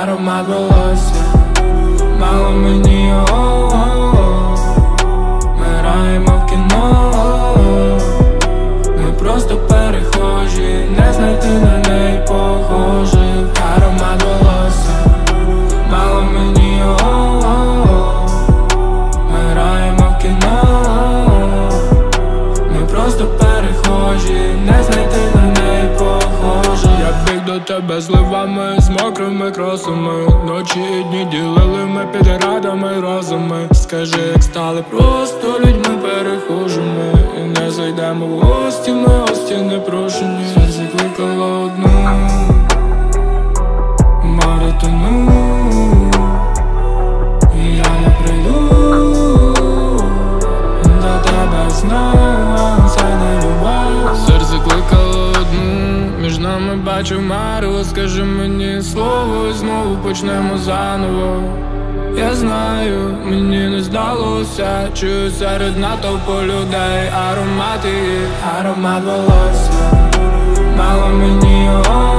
аромат волосся, мало мені його. Ми граємо в кіно, ми просто перехожі, не знайти на неї похожих. Аромат волосся, мало мені його. Ми граємо в кіно, ми просто перехожі, не знайти на неї похожих. Я біг до тебе зливами, з мокрими кросами. Ночі і дні ділили ми під радами розуми. Скажи, як стали просто людьми перехожими, і не зайдемо в гості, ми гості непрошені. Серце кликало одну, море тону, і я не прийду до тебе знову, це не любов. Серце кликало одну, між нами бачу мару. Скажи мені слово і знову почнемо заново. Я знаю, мені не здалося, чую серед натовпу людей аромат її. Аромат волосся, мало мені його.